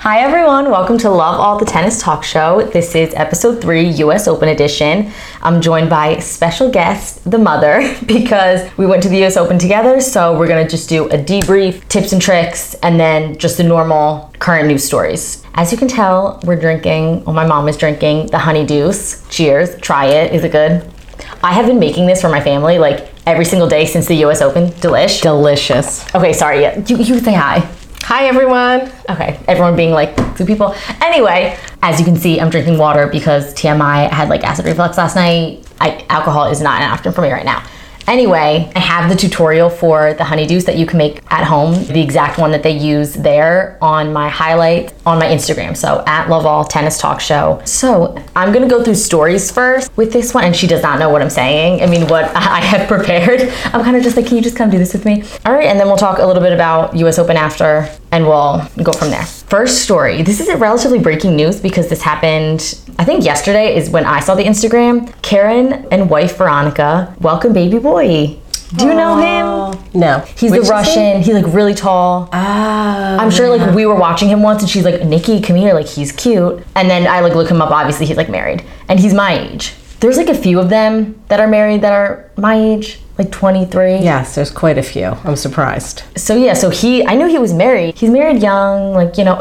Hi everyone, welcome to Love All the Tennis Talk Show. This is episode 3, US Open edition. I'm joined by special guest, the mother, because we went to the US Open together, so we're gonna just do a debrief, tips and tricks, and then just the normal current news stories. As you can tell, we're drinking, my mom is drinking the Honey Deuce. Cheers, try it, is it good? I have been making this for my family like every single day since the US Open. Delish. Delicious. Okay, sorry, you say hi. Hi everyone. Okay, everyone being like 2 people. Anyway, as you can see, I'm drinking water because TMI, I had like acid reflux last night. Alcohol is not an option for me right now. Anyway, I have the tutorial for the Honey Deuce that you can make at home, the exact one that they use there on my highlight on my Instagram. So at Love All Tennis Talk Show. So I'm gonna go through stories first with this one, and she does not know what I'm saying. I mean, what I have prepared. I'm kind of just like, can you just come do this with me? All right, and then we'll talk a little bit about US Open after, and we'll go from there. First story, this is a relatively breaking news because this happened, I think yesterday is when I saw the Instagram. Karen and wife Veronica welcome baby boy. Do you know him? No. He's the Russian, he's like really tall. I'm sure like we were watching him once and she's like, Nikki, come here, like he's cute. And then I like look him up, obviously he's like married and he's my age. There's like a few of them that are married that are my age, like 23. Yes, there's quite a few. I'm surprised. So yeah, I knew he was married. He's married young, like, you know,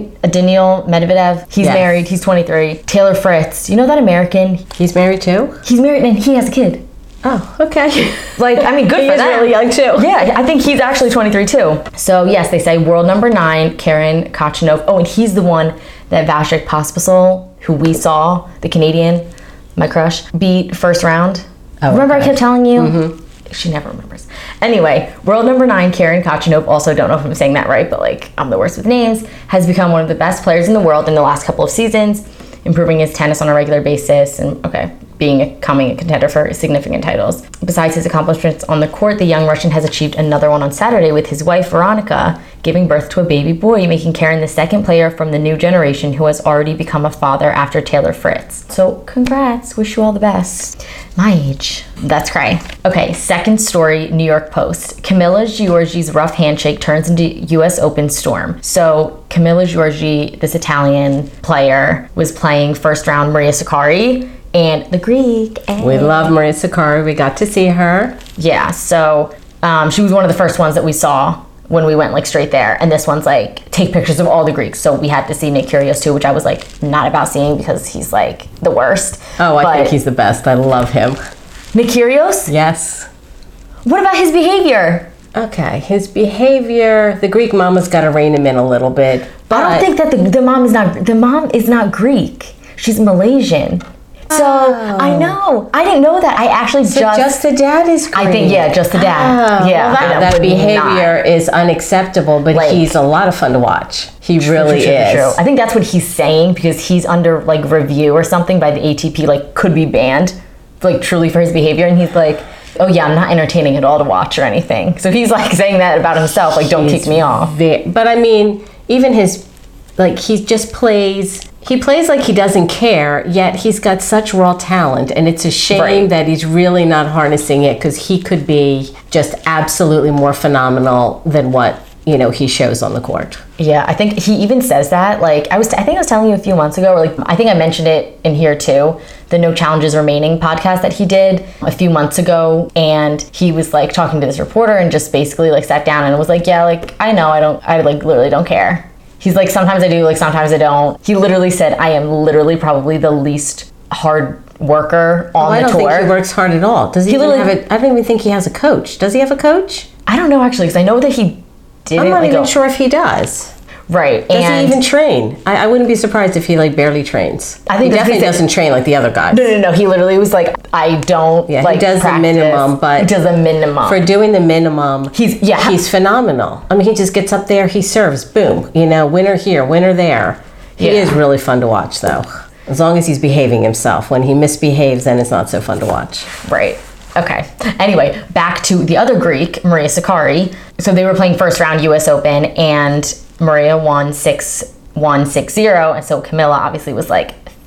Daniil Medvedev, he's married, he's 23. Taylor Fritz, you know that American? He's married too? He's married and he has a kid. Oh, okay. Like, I mean, good for them. He's really young too. Yeah, I think he's actually 23 too. So yes, they say world number 9, Karen Khachanov. Oh, and he's the one that Vasek Pospisil, who we saw, the Canadian, my crush, beat first round. Oh, remember I kept telling you? Mm-hmm. She never remembers. Anyway, world number 9, Karen Khachanov, also don't know if I'm saying that right, but like, I'm the worst with names, has become one of the best players in the world in the last couple of seasons, improving his tennis on a regular basis and, becoming a contender for significant titles. Besides his accomplishments on the court, the young Russian has achieved another one on Saturday with his wife, Veronica, giving birth to a baby boy, making Karen the second player from the new generation who has already become a father after Taylor Fritz. So congrats, wish you all the best. My age, that's cray. Okay, second story, New York Post. Camila Giorgi's rough handshake turns into US Open storm. So Camila Giorgi, this Italian player, was playing first round Maria Sakkari, and the Greek. We love Maria Sakkari. We got to see her. Yeah, so she was one of the first ones that we saw when we went like straight there. And this one's like, take pictures of all the Greeks. So we had to see Nick Kyrgios too, which I was like not about seeing because he's like the worst. Oh, I think he's the best. I love him. Nick Kyrgios? Yes. What about his behavior? Okay, his behavior, the Greek mama's got to rein him in a little bit. But I don't think that the mom is not Greek. She's Malaysian. So, I know. I didn't know that. I actually just the dad is Greek. I think, yeah, just the dad. Yeah. Well, that behavior is unacceptable, but like, he's a lot of fun to watch. He really is. True. I think that's what he's saying because he's under like review or something by the ATP, like could be banned, like truly for his behavior. And he's like, oh yeah, I'm not entertaining at all to watch or anything. So he's like saying that about himself, like don't kick me off. But I mean, even his, like he just plays... He plays like he doesn't care, yet he's got such raw talent, and it's a shame that he's really not harnessing it because he could be just absolutely more phenomenal than what, you know, he shows on the court. Yeah, I think he even says that. Like I think I was telling you a few months ago, or like I think I mentioned it in here too, the No Challenges Remaining podcast that he did a few months ago, and he was like talking to this reporter and just basically like sat down and was like, yeah, like I know I like literally don't care. He's like, sometimes I do, like sometimes I don't. He literally said, I am literally probably the least hard worker on the tour. I don't think he works hard at all. Does he even have it? I don't even think he has a coach. Does he have a coach? I don't know actually, because I know that he didn't. I'm not even sure if he does. Right. Does he even train? I wouldn't be surprised if he like barely trains. I think he definitely doesn't train like the other guys. No. He literally was like, I don't. Yeah, like, he does practice. The minimum, but he does the minimum. For doing the minimum, he's phenomenal. I mean, he just gets up there, he serves, boom. You know, winner here, winner there. He is really fun to watch, though. As long as he's behaving himself. When he misbehaves, then it's not so fun to watch. Right. Okay. Anyway, back to the other Greek, Maria Sakkari. So they were playing first round US Open, and Maria won 6-1, 6-0, and so Camila obviously was like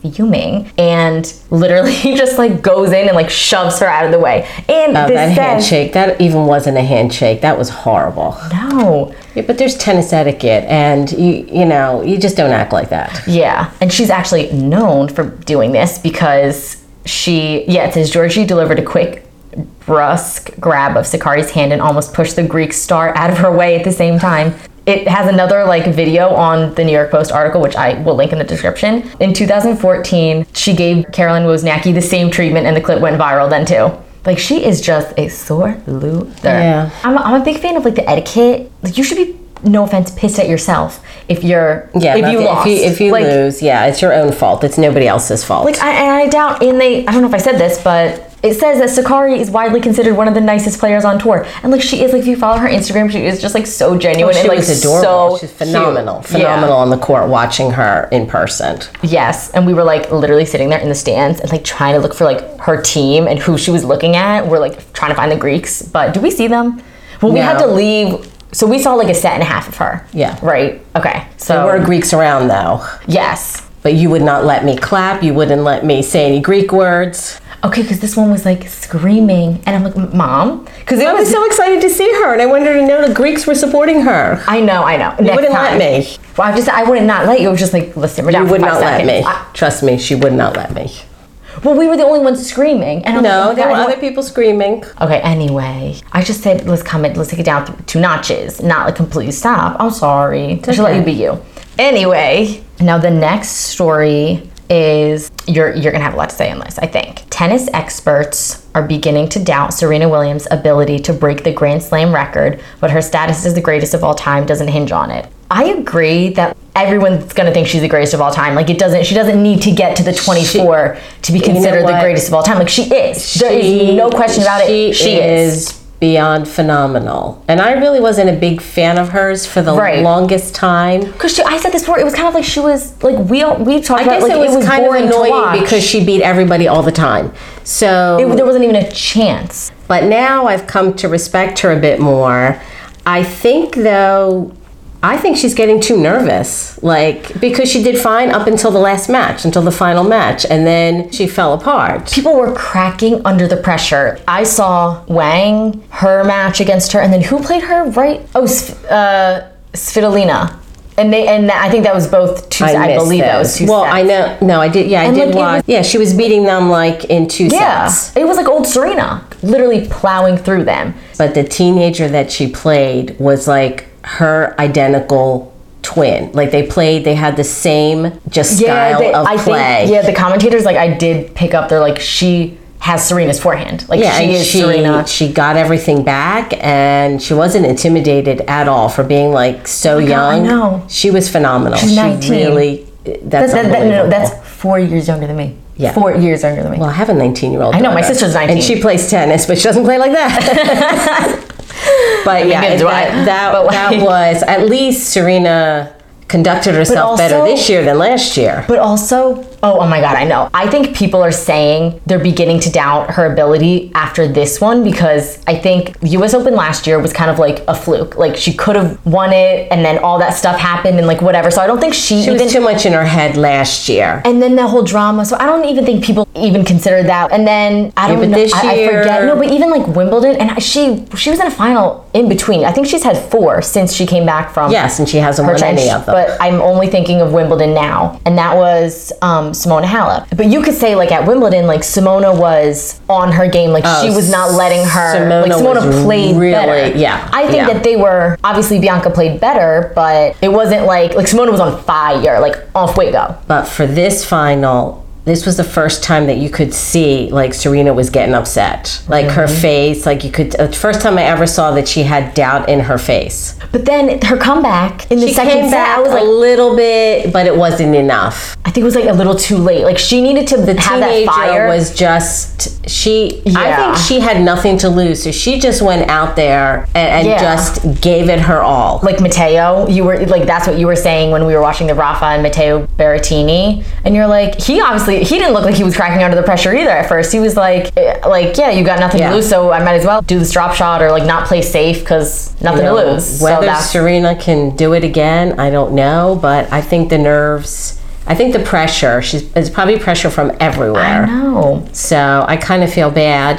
fuming and literally just like goes in and like shoves her out of the way. And that handshake, that even wasn't a handshake. That was horrible. No. Yeah, but there's tennis etiquette, and you just don't act like that. Yeah, and she's actually known for doing this because it says Georgie delivered a quick, brusque grab of Sakkari's hand and almost pushed the Greek star out of her way at the same time. It has another like video on the New York Post article, which I will link in the description. In 2014, she gave Caroline Wozniacki the same treatment and the clip went viral then too. Like, she is just a sore loser. Yeah. I'm a big fan of like the etiquette. Like, you should be, no offense, pissed at yourself if you're if you lost. If you like, lose, it's your own fault. It's nobody else's fault. Like, I doubt, I don't know if I said this, but it says that Sakkari is widely considered one of the nicest players on tour. And like, she is, like, if you follow her Instagram, she is just like so genuine and like was adorable. so She's phenomenal. cute. Phenomenal on the court, watching her in person. Yes, and we were like literally sitting there in the stands and like trying to look for like her team and who she was looking at. We're like trying to find the Greeks, but did we see them? Well, we had to leave. So we saw like a set and a half of her. Yeah. Right? Okay. So There were Greeks around though. Yes. But you would not let me clap. You wouldn't let me say any Greek words. Okay, because this one was like screaming, and I'm like, Mom, because I was so excited to see her, and I wanted to know the Greeks were supporting her. I know. You wouldn't let me. Well, I would not let you. It was just like, let's simmer down. You would for 5 not let seconds. me. Trust me, she would not let me. Well, we were the only ones screaming, and I'm No, like, there were other people screaming. Okay, anyway, I just said let's take it down 2 notches, not like completely stop. I'm sorry. I should let you be you. Anyway, now the next story is you're gonna have a lot to say on this, I think. Tennis experts are beginning to doubt Serena Williams' ability to break the Grand Slam record, but her status as the greatest of all time doesn't hinge on it. I agree that everyone's gonna think she's the greatest of all time. Like, she doesn't need to get to the 24 to be considered the greatest of all time. Like, she is. There is no question about it. She is beyond phenomenal. And I really wasn't a big fan of hers for the longest time. Because I said this before, it was kind of like she was, like, we talked I about, guess like, it was kind of boring annoying because she beat everybody all the time. So there wasn't even a chance. But now I've come to respect her a bit more. I think she's getting too nervous, like, because she did fine up until the last match, until the final match, and then she fell apart. People were cracking under the pressure. I saw Wang, her match against her, and then who played her, right? Oh, Svitolina. And I think that was both 2 sets. I believe that was 2 well, sets. I know. No, I did. Yeah, I did watch. She was beating them like in 2 sets. It was like old Serena, literally plowing through them. But the teenager that she played was like her identical twin. Like, they had the same style of play. The commentators, like, I did pick up, they're like, she has Serena's forehand. Like, she is Serena. She got everything back, and she wasn't intimidated at all for being like so young. God, I know. She was phenomenal. She's 19. She really, that's unbelievable. That's 4 years younger than me. Yeah. 4 years younger than me. Well, I have a 19-year-old I know, daughter, my sister's 19. and she plays tennis, but she doesn't play like that. But that was, at least Serena conducted herself better this year than last year. But also, oh my God, I know. I think people are saying they're beginning to doubt her ability after this one, because I think the US Open last year was kind of like a fluke. Like, she could have won it, and then all that stuff happened and like whatever. So I don't think she was too much in her head last year. And then the whole drama. So I don't even think people even considered that. And then I don't know. This year, I forget. No, but even like Wimbledon, and she was in a final in between. I think she's had 4 since she came back from. Yes, and she hasn't won any of them. But I'm only thinking of Wimbledon now, and that was Simona Halep. But you could say, like, at Wimbledon, like, Simona was on her game. Like, she was not letting her. Simona played really better. Yeah, I think that they were, obviously Bianca played better, but it wasn't like Simona was on fire, like, off fuego. But for this final, this was the first time that you could see, like, Serena was getting upset. Like, her face, like, you could, the first time I ever saw that she had doubt in her face. But then her comeback in the second came set, back I was like, a little bit, but it wasn't enough. I think it was like a little too late. Like, she needed to have that fire. Was just, I think she had nothing to lose. So she just went out there and just gave it her all. Like Matteo, you were like, that's what you were saying when we were watching the Rafa and Matteo Berrettini. And you're like, he didn't look like he was cracking under the pressure either at first. He was like, yeah, you got nothing to lose, so I might as well do this drop shot or like not play safe because nothing to lose. Whether Serena can do it again, I don't know, but I think the nerves I think the pressure, it's probably pressure from everywhere. I know. So I kind of feel bad.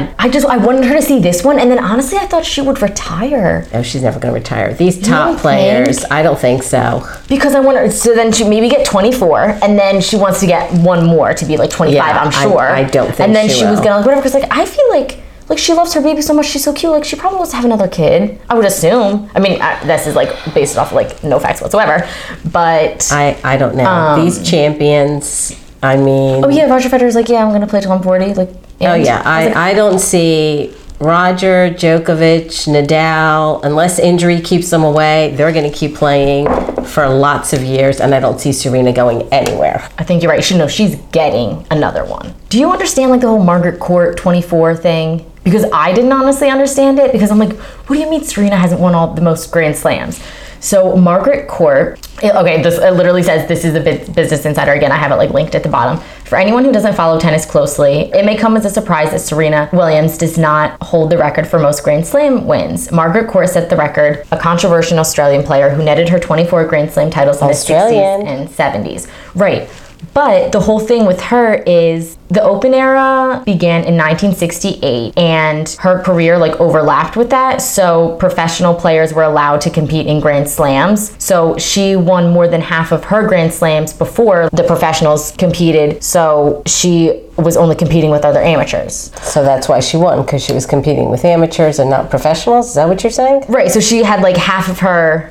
I wanted her to see this one, and then honestly, I thought she would retire. No, she's never going to retire. These top don't players, think? I don't think so. Because I want her, so then she maybe get 24, and then she wants to get one more to be like 25, Yeah, I'm sure. I don't think And then she she was will. gonna, like, whatever, because like, I feel like she loves her baby so much, she's so cute, like she probably wants to have another kid, I would assume. I mean, this is like based off like no facts whatsoever, but I don't know. These champions, I mean... oh yeah, Roger Federer's like, yeah, I'm gonna play till I'm 40, like... Oh and yeah, I was like, I don't see Roger, Djokovic, Nadal, unless injury keeps them away, they're going to keep playing for lots of years, and I don't see Serena going anywhere. I think you're right. She's getting another one. Do you understand like the whole Margaret Court 24 thing? Because I didn't honestly understand it, because I'm like, what do you mean Serena hasn't won all the most Grand Slams? So Margaret Court, okay, this it literally says, this is a Business Insider. Again, I have it like linked at the bottom. For anyone who doesn't follow tennis closely, it may come as a surprise that Serena Williams does not hold the record for most Grand Slam wins. Margaret Court set the record, a controversial Australian player who netted her 24 Grand Slam titles in the 60s and 70s. Right. But the whole thing with her is the Open era began in 1968, and her career like overlapped with that. So professional players were allowed to compete in Grand Slams. So she won more than half of her Grand Slams before the professionals competed. So she was only competing with other amateurs. So that's why she won, because she was competing with amateurs and not professionals. Is that what you're saying? Right. So she had like half of her.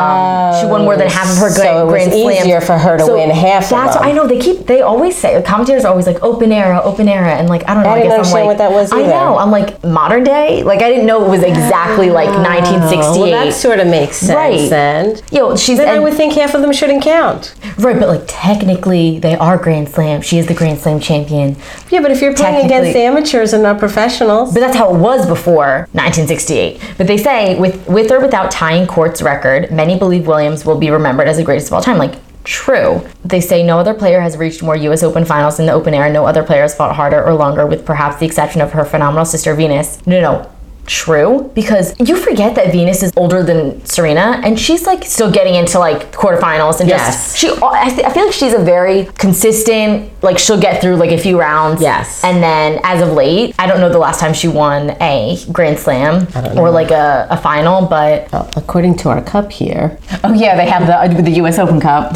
She won more than half of her so Grand Slams. it was easier for her to win half of them. That's what I know. They always say, the commentators are always like open era, and like I don't know. I didn't guess understand I'm like, what that was either. I know. I'm like modern day. Like I didn't know it was exactly like 1968. Well, that sort of makes sense Right. then. Then I would think half of them shouldn't count. Right, but like technically they are Grand Slam. She is the Grand Slam champion. Yeah, but if you're playing against amateurs and not professionals. But that's how it was before 1968. But they say with or without tying Court's record, many believe Williams will be remembered as the greatest of all time. Like, true. They say no other player has reached more US Open finals in the Open era. No other player has fought harder or longer, with perhaps the exception of her phenomenal sister Venus. No. True, because you forget that Venus is older than Serena, and she's like still getting into like quarterfinals, and Yes. I feel like she's a very consistent, like she'll get through like a few rounds. Yes. And then as of late, I don't know the last time she won a Grand Slam or like a final, but Well, according to our cup here, oh yeah, they have the US Open Cup.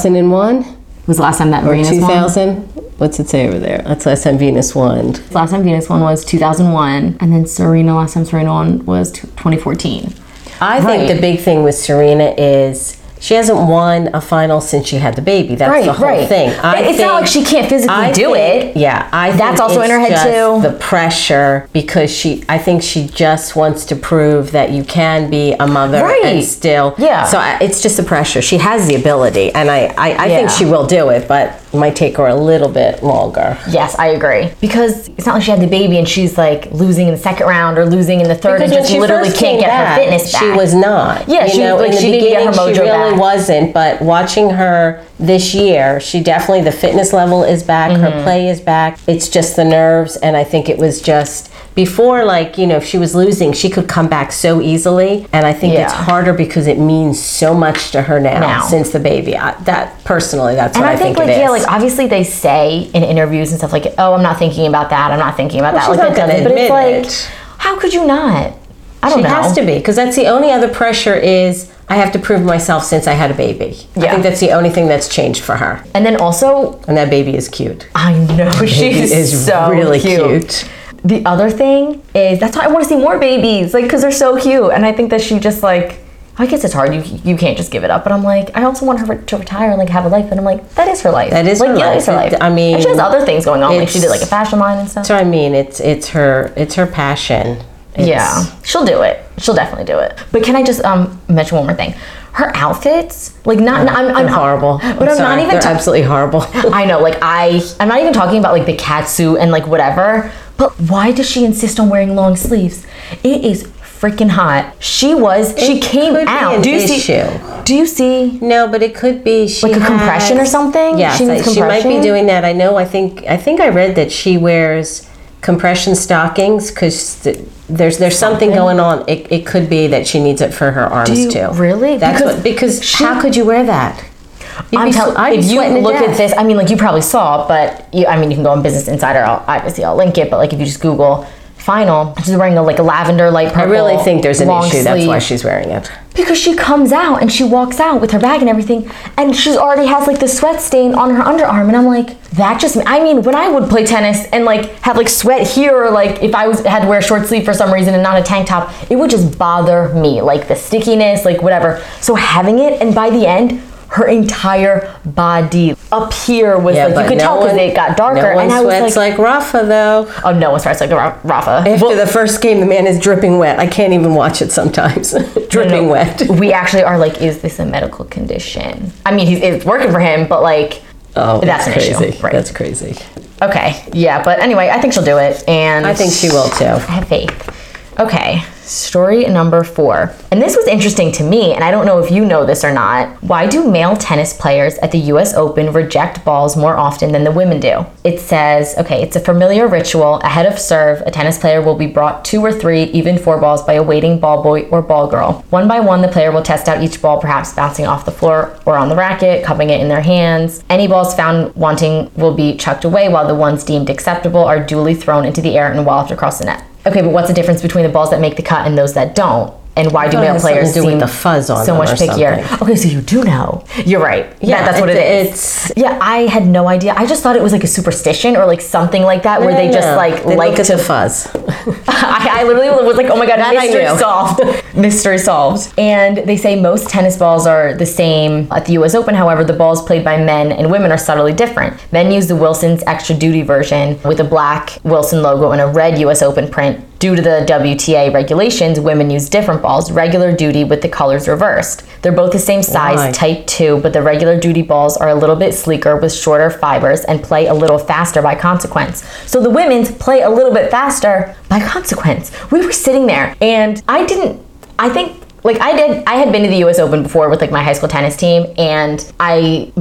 2001 Was the last time that or Venus won? 2000. What's it say over there? That's the last time Venus won. Last time Venus won was 2001, and then last time Serena won was 2014. I think the big thing with Serena is she hasn't won a final since she had the baby. That's the whole thing. It's not like she can't physically do it. Yeah, I That's think also in her head it's just too. the pressure, because I think she just wants to prove that you can be a mother and still. Yeah. So it's just the pressure. She has the ability, and I think she will do it, but it might take her a little bit longer. Yes, I agree. Because it's not like she had the baby and she's like losing in the second round or losing in the third, and just literally can't get her fitness back. She was not. Yeah, you know, in the she didn't get her mojo she really back. wasn't. But watching her this year, she definitely, the fitness level is back. Her play is back. It's just the nerves, and I think it was just before, like, you know, if she was losing, she could come back so easily, and I think it's harder because it means so much to her now. Since the baby. That's what I think like, it is. yeah, like obviously they say in interviews and stuff like, oh, I'm not thinking about that. I'm not thinking about that. She's Like not that gonna doesn't. But admit it's like, how could you not? I don't know. She has to be, because that's the only other pressure is I have to prove myself since I had a baby. I think that's the only thing that's changed for her. And then also, and that baby is cute. I know, she's so really cute. The other thing is, that's why I want to see more babies, like, because they're so cute. And I think that she just like, I guess it's hard. You can't just give it up. But I'm like, I also want her to retire and like have a life. And I'm like, that is her life. That is like, her yeah, life. That is her life. I mean, and she has other things going on. Like she did like a fashion line and stuff. So I mean, it's her passion. Yeah, she'll do it. She'll definitely do it. But can I just mention one more thing? Her outfits, like I'm horrible. But I'm not even. They're absolutely horrible. I know, like I'm not even talking about like the catsuit and like whatever. But why does she insist on wearing long sleeves? It is freaking hot. She came out. Do you see? No, but it could be like a compression or something. Yes, she might be doing that. I know. I think I read that she wears compression stockings because there's something going on. It could be that she needs it for her arms too. Really? Because how could you wear that? I'd be if you sweating to look at death. this, I mean, like you probably saw, but you can go on Business Insider. I'll link it. But like if you just Google Final, she's wearing a lavender light purple. I really think there's an long issue. That's sleeve. why she's wearing it. Because she comes out and she walks out with her bag and everything, and she's already has like the sweat stain on her underarm, and I'm like, that just, I mean, when I would play tennis and like have like sweat here, or like if I had to wear a short sleeve for some reason and not a tank top, it would just bother me, like the stickiness, like whatever. So having it, and by the end, her entire body up here was like, you could tell because it got darker. No one and I was sweats like Rafa though. Oh, no one sweats like Rafa. After the first game, the man is dripping wet. I can't even watch it sometimes. Dripping wet. We actually are like, is this a medical condition? I mean, it's working for him, but like, that's an crazy. issue. Right. That's crazy. Okay, yeah, but anyway, I think she'll do it, and I think she will too. I have faith. Okay, story number 4. And this was interesting to me, and I don't know if you know this or not. Why do male tennis players at the US Open reject balls more often than the women do? It says, okay, it's a familiar ritual. Ahead of serve, a tennis player will be brought 2 or 3, even 4 balls by a waiting ball boy or ball girl. One by one, the player will test out each ball, perhaps bouncing off the floor or on the racket, cupping it in their hands. Any balls found wanting will be chucked away, while the ones deemed acceptable are duly thrown into the air and walloped across the net. Okay, but what's the difference between the balls that make the cut and those that don't? And why do male players do seem with the fuzz on so them much or pickier? something. Okay, so you do know. You're right. Yeah, that's what it is. Yeah, I had no idea. I just thought it was like a superstition or like something like that, where they just like look at to the fuzz. I literally was like, oh my god, mystery solved. Mystery solved. And they say most tennis balls are the same at the US Open. However, the balls played by men and women are subtly different. Men use the Wilson's Extra Duty version with a black Wilson logo and a red US Open print. Due to the WTA regulations, women use different balls, regular duty with the colors reversed. They're both the same size, type 2, but the regular duty balls are a little bit sleeker with shorter fibers and play a little faster by consequence. So the women's play a little bit faster by consequence. We were sitting there and I had been to the US Open before with like my high school tennis team, and I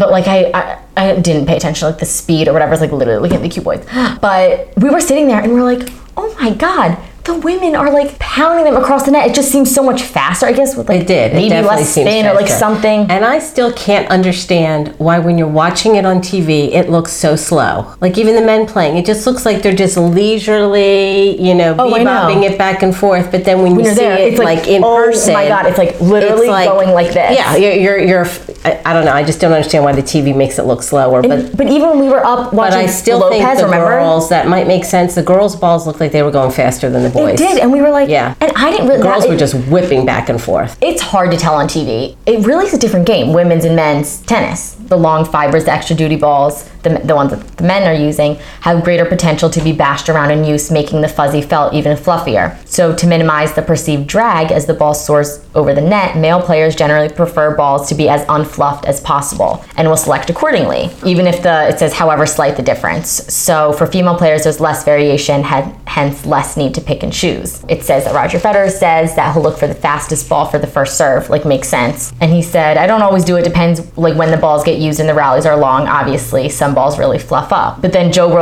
didn't pay attention to like the speed or whatever. It's like literally looking at the cue boys. But we were sitting there and we're like, oh my god, the women are like pounding them across the net. It just seems so much faster, I guess, with like maybe less spin or like something. And I still can't understand why when you're watching it on TV, it looks so slow. Like even the men playing, it just looks like they're just leisurely, bebopping it back and forth. But then when you see it like in person, oh my god, it's like literally going like this. Yeah, you're I don't know. I just don't understand why the TV makes it look slower. But even when we were up watching but I still Lopez, think the remember? Girls, that might make sense. The girls' balls looked like they were going faster than the boys. It did, and we were like, yeah. And I didn't really. Girls were just whipping back and forth. It's hard to tell on TV. It really is a different game, women's and men's tennis. The long fibers, the extra duty balls, the ones that the men are using, have greater potential to be bashed around in use, making the fuzzy felt even fluffier. So to minimize the perceived drag as the ball soars over the net, male players generally prefer balls to be as unfluffed as possible and will select accordingly, even if it says however slight the difference. So for female players, there's less variation, hence less need to pick and choose. It says that Roger Federer says that he'll look for the fastest ball for the first serve, like makes sense. And he said, I don't always do it, depends like when the balls get used and the rallies are long, obviously some balls really fluff up. But then Joe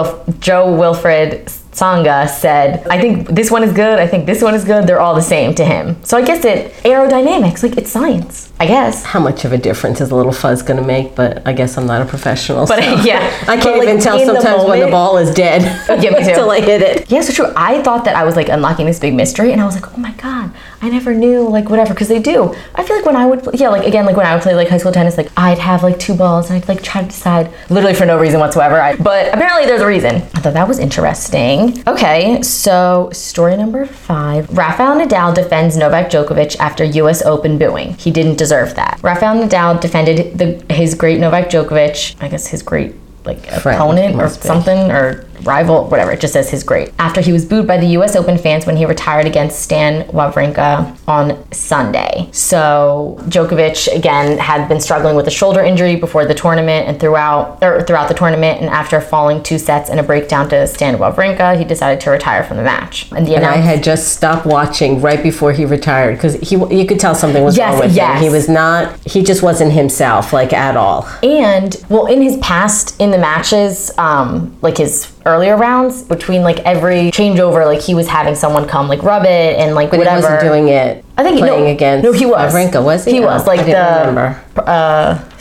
Wilfried Tsonga said, I think this one is good, I think this one is good, they're all the same to him. So I guess aerodynamics, like it's science, I guess. How much of a difference is a little fuzz going to make? But I guess I'm not a professional. But so yeah. I can't even tell sometimes when the ball is dead. Yeah, me too. Until I hit it. Yeah, so true. I thought that I was like unlocking this big mystery, and I was like, oh my god, I never knew, like whatever, because they do. I feel like when I would, when I would play like high school tennis, like I'd have like 2 balls, and I'd like try to decide, literally for no reason whatsoever. But apparently there's a reason. I thought that was interesting. Okay, so story number 5. Rafael Nadal defends Novak Djokovic after US Open booing. He didn't deserve that. Rafael Nadal defended his great Novak Djokovic, I guess his great opponent or something, or rival, whatever, it just says his great, after he was booed by the US Open fans when he retired against Stan Wawrinka on Sunday. So Djokovic again had been struggling with a shoulder injury before the tournament and throughout the tournament, and after falling 2 sets in a breakdown to Stan Wawrinka, he decided to retire from the match. And I had just stopped watching right before he retired, because you could tell something was wrong with him. He just wasn't himself, like at all. And in his past in the matches, like his earlier rounds, between like every changeover, like he was having someone come like rub it and like but whatever. He wasn't doing it. I think playing against he was. Wawrinka, was he? He was like I didn't remember.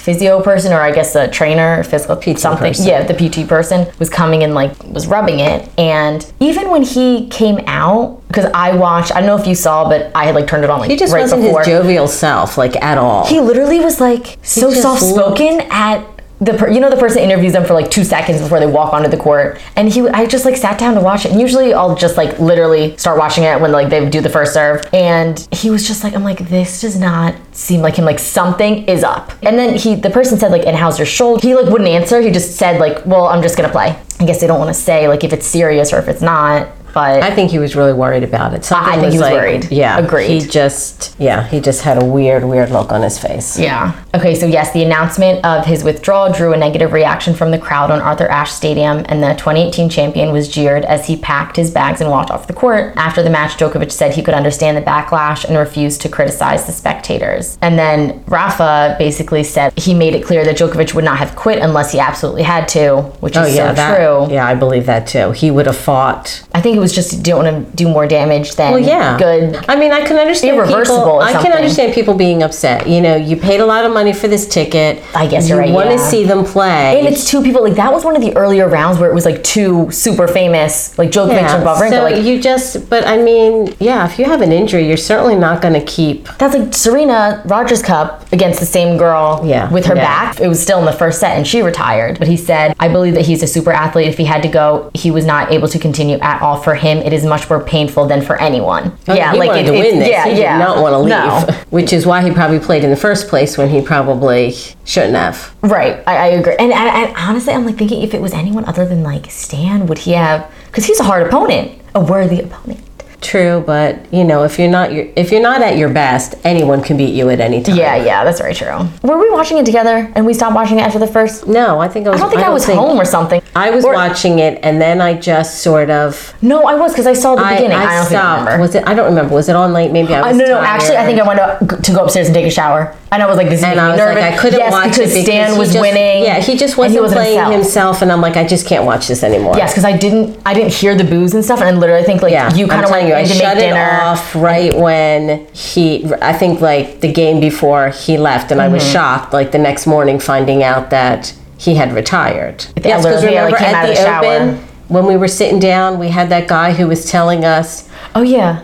physio person, or I guess a trainer, physical PT something. person. Yeah, the PT person was coming and like was rubbing it. And even when he came out, because I watched, I don't know if you saw, but I had like turned it on like He just right wasn't before. his jovial self, like at all. He literally was like so just soft spoken at the the person interviews them for like 2 seconds before they walk onto the court, and I just like sat down to watch it. And usually I'll just like literally start watching it when like they do the first serve, and he was just like, I'm like, this does not seem like him, like something is up. And then the person said like, and how's your shoulder? He like wouldn't answer. He just said like, well, I'm just gonna play. I guess they don't want to say like if it's serious or if it's not. But I think he was really worried about it. I think he was like, worried. Yeah. Agreed. He just had a weird look on his face. Yeah. Okay, so yes, the announcement of his withdrawal drew a negative reaction from the crowd on Arthur Ashe Stadium, and the 2018 champion was jeered as he packed his bags and walked off the court. After the match, Djokovic said he could understand the backlash and refused to criticize the spectators. And then Rafa basically said he made it clear that Djokovic would not have quit unless he absolutely had to, which is so true. Yeah, I believe that too. He would have fought. I think it was just don't want to do more damage than good. I mean, I can understand Irreversible people. or I can something. understand people being upset. You know, you paid a lot of money for this ticket. I guess you're right, You want to yeah. see them play. And it's two people, like that was one of the earlier rounds where it was like two super famous, like Djokovic and Wawrinka. So like but I mean, yeah, if you have an injury, you're certainly not going to keep. that's like Serena Rogers Cup against the same girl with her back. It was still in the first set and she retired. But he said, I believe that he's a super athlete. If he had to go, he was not able to continue at all. For him, it is much more painful than for anyone. He wanted to win this. He did not want to leave, which is why he probably played in the first place when he probably shouldn't have. Right, I agree. And honestly, I'm like thinking if it was anyone other than like Stan, would he have? Because he's a hard opponent, a worthy opponent. True, but you know, if you're not at your best, anyone can beat you at any time. Yeah, that's very true. Were we watching it together and we stopped watching it after the first? No, I think I was. I don't think I was home or something. I was watching it, and then I just sort of. No, I was because I saw the beginning. I don't stopped. remember. Was it? I don't remember. Was it on late? Maybe I was. No. Actually, I think I went to go upstairs and take a shower, and I was like, "This is and I was nervous." like, I couldn't watch because it because Stan was winning. Yeah, he just wasn't playing himself, and I'm like, I just can't watch this anymore. Yes, because I didn't hear the boos and stuff, and I literally think like you kind of went in to make dinner. Off right when I think like the game before he left, and I was shocked like the next morning finding out that he had retired. Yes, because remember came at the Open when we were sitting down, we had that guy who was telling us. Oh yeah.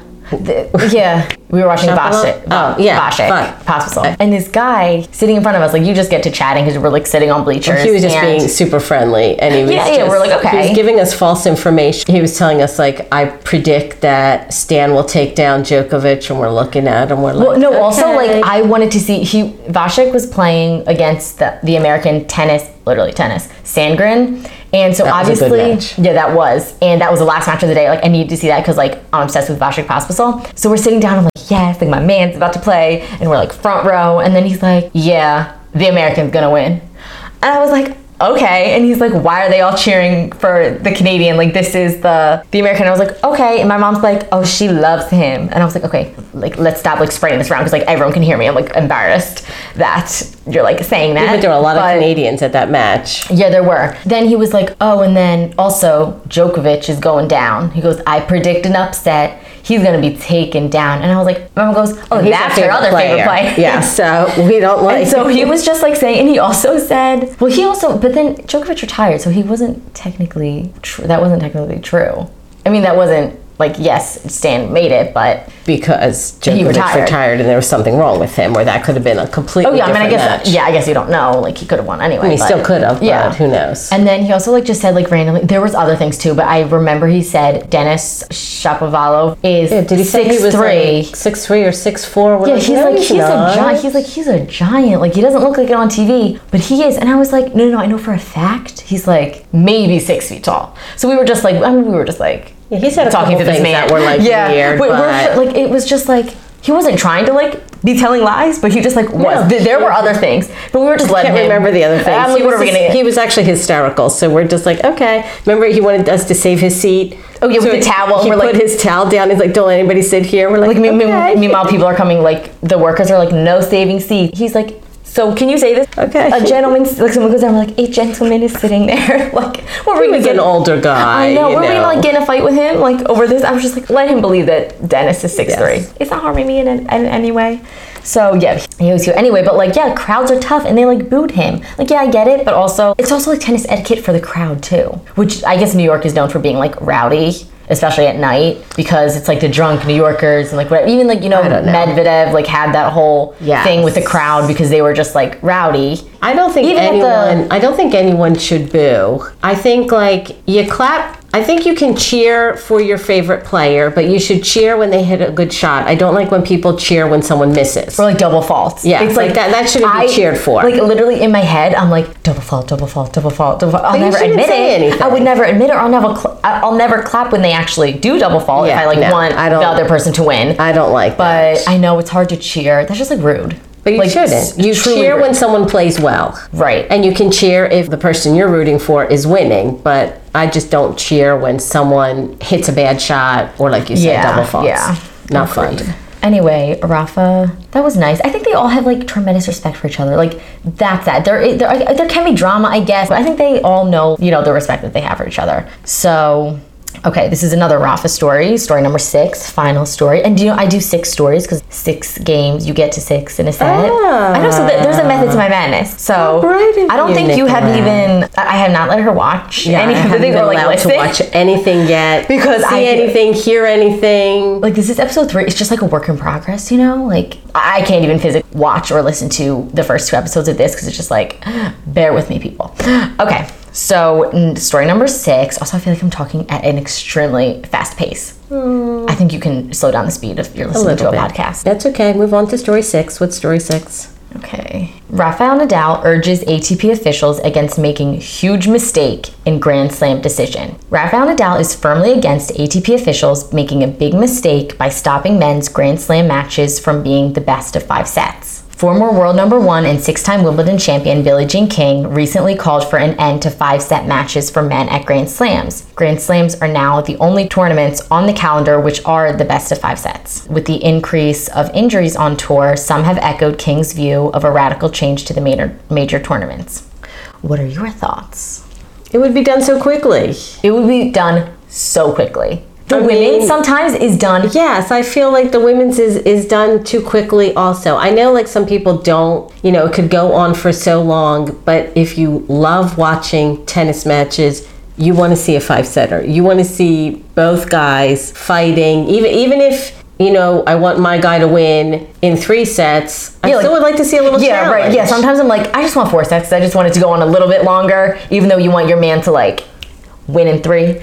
We were watching Vasek. Pospisil. And this guy sitting in front of us, like you just get to chatting because we're like sitting on bleachers. He was just being super friendly, and he was we're like, okay. He was giving us false information. He was telling us like, I predict that Stan will take down Djokovic, and we're looking at him. We're like, well, no. Okay. Also, like I wanted to see. Vasek was playing against the American tennis Sandgren. And so that obviously, was a good match. Yeah, that was. And that was the last match of the day. Like I needed to see that because like I'm obsessed with Vasek Pospisil. So we're sitting down, I'm like, yes, like my man's about to play. And we're like front row. And then he's like, yeah, the American's gonna win. And I was like, okay. And he's like, why are they all cheering for the Canadian? Like this is the American. I was like, okay. And my mom's like, oh, she loves him. And I was like, okay, like let's stop like spreading this around because like everyone can hear me. I'm like embarrassed that you're like saying that. But there were a lot of Canadians at that match. Yeah, there were. Then he was like, oh, and then also Djokovic is going down. He goes, I predict an upset. He's going to be taken down. And I was like, Mama goes, oh, that's her other favorite player. Yeah, so we don't like. And so he was just like saying, and he also said, but then Djokovic retired, so he wasn't technically true. That wasn't technically true. I mean, that wasn't like, yes, Stan made it, but because Djokovic retired and there was something wrong with him, or that could have been a completely different match. I guess you don't know. Like he could have won anyway. I mean, he still could have, but who knows? And then he also like just said like randomly, there was other things too, but I remember he said Denis Shapovalov is 6'3", 6'3" or 6'4". Yeah, he's a giant. Like he doesn't look like it on TV, but he is. And I was like, no, I know for a fact he's like maybe 6 feet tall. So we were just like, Yeah, he said talking to this man that were like weird. But like it was just like he wasn't trying to like be telling lies, but he just like was. There were other things, but we were just letting him. I can't remember the other things. I'm like, what are we gonna? He was actually hysterical, so we're just like, okay. Remember, he wanted us to save his seat. Oh yeah, with the towel. He put his towel down. He's like, don't let anybody sit here. We're like, okay. Meanwhile, people are coming. Like the workers are like, no saving seat. He's like, so can you say this? Okay. A gentleman, like someone goes down, we're like, a gentleman is sitting there. Like, what were we an older guy? I know. Were we gonna like get in a fight with him, like over this? I was just like, let him believe that Denis is 6'3". It's not harming me in any way. So yeah, he was cute. Anyway, but like, yeah, crowds are tough and they like booed him. Like, yeah, I get it, but also, it's also like tennis etiquette for the crowd too. Which I guess New York is known for being like rowdy, especially at night, because it's like the drunk New Yorkers and like whatever. Even like, Medvedev like had that whole thing with the crowd because they were just like rowdy. I don't think anyone should boo. I think like you clap. I think you can cheer for your favorite player, but you should cheer when they hit a good shot. I don't like when people cheer when someone misses. Or like double faults. Yeah, it's like that shouldn't be cheered for. Like literally in my head, I'm like, double fault, double fault, double fault, double fault. I'll never admit it. Anything. I would never admit it, or I'll never clap when they actually do double fault if I want the other person to win. I don't like that. But I know it's hard to cheer. That's just like rude. But you shouldn't. You cheer when someone plays well. Right. And you can cheer if the person you're rooting for is winning, but I just don't cheer when someone hits a bad shot or, like you said, double faults. Yeah. Not fun. Anyway, Rafa, that was nice. I think they all have like tremendous respect for each other. Like, that's that. There can be drama, I guess, but I think they all know, the respect that they have for each other. So... okay, this is another Rafa story number 6, final story. And I do 6 stories because 6 games, you get to 6 in a set. I know, so there's a method to my madness. So I don't think you have even, I have not let her watch any of the things or like listen. To watch anything yet. Because see anything, hear anything. Like, this is episode 3. It's just like a work in progress, Like, I can't even physically watch or listen to the first 2 episodes of this because it's just like, bear with me, people. Okay. So, story number 6. Also, I feel like I'm talking at an extremely fast pace. I think you can slow down the speed if you're listening to a podcast. That's okay. Move on to story 6. What's story 6? Okay. Rafael Nadal urges ATP officials against making huge mistake in Grand Slam decision. Rafael Nadal is firmly against ATP officials making a big mistake by stopping men's Grand Slam matches from being the best of 5 sets. Former world number 1 and 6-time Wimbledon champion Billie Jean King recently called for an end to 5-set matches for men at Grand Slams. Grand Slams are now the only tournaments on the calendar which are the best of 5 sets. With the increase of injuries on tour, some have echoed King's view of a radical change to the major tournaments. What are your thoughts? It would be done so quickly. It would be done so quickly. The women's sometimes is done. Yes, I feel like the women's is done too quickly also. I know like some people don't, it could go on for so long, but if you love watching tennis matches, you want to see a 5-setter. You want to see both guys fighting, even if I want my guy to win in 3 sets. I still would like to see a little challenge. Right. Yeah, sometimes I'm like, I just want 4 sets. I just want it to go on a little bit longer, even though you want your man to like win in 3.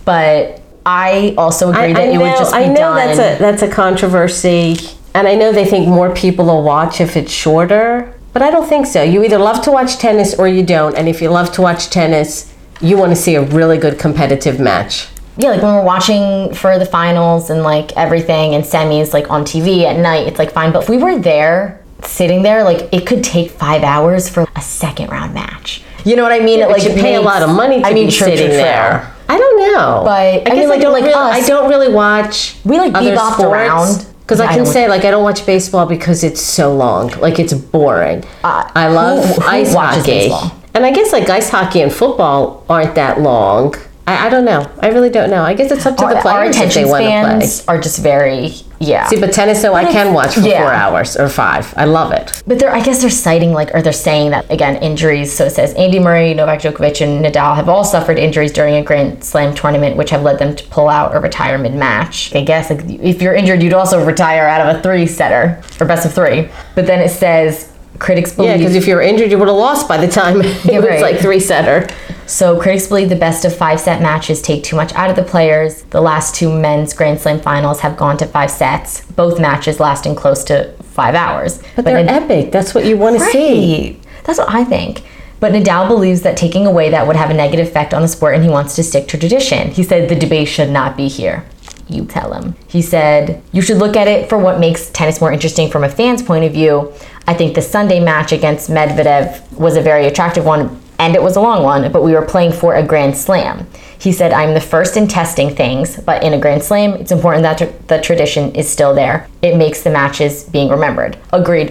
But I also agree that it would just be done. I know that's a controversy, and I know they think more people will watch if it's shorter, but I don't think so. You either love to watch tennis or you don't, and if you love to watch tennis, you want to see a really good competitive match. Yeah, like when we're watching for the finals and like everything and semis like on TV at night, it's like fine. But if we were there, sitting there, like it could take 5 hours for a second round match. You know what I mean? Yeah, like you pay a lot of money to be sitting there. I don't know. But I guess I don't really watch we like other sports around. Because I can say like I don't watch baseball because it's so long. Like it's boring. I love ice hockey. Baseball? And I guess like ice hockey and football aren't that long. I don't know. I really don't know. I guess it's up to the players if they want to play. Are just very, See, but tennis, though, I can watch for 4 hours or 5. I love it. But I guess they're citing, they're saying that, again, injuries. So it says Andy Murray, Novak Djokovic, and Nadal have all suffered injuries during a Grand Slam tournament, which have led them to pull out or retire mid-match. I guess if you're injured, you'd also retire out of a 3-setter or best of 3. But then it says critics believe... Yeah, because if you were injured, you would have lost by the time it was like 3-setter. So critics believe the best of 5-set matches take too much out of the players. The last 2 men's Grand Slam finals have gone to 5 sets, both matches lasting close to 5 hours. But they're epic. That's what you want to see. That's what I think. But Nadal believes that taking away that would have a negative effect on the sport, and he wants to stick to tradition. He said the debate should not be here. You tell him. He said, you should look at it for what makes tennis more interesting from a fan's point of view. I think the Sunday match against Medvedev was a very attractive one, and it was a long one, but we were playing for a Grand Slam. He said, I'm the first in testing things, but in a Grand Slam, it's important that the tradition is still there. It makes the matches being remembered. Agreed.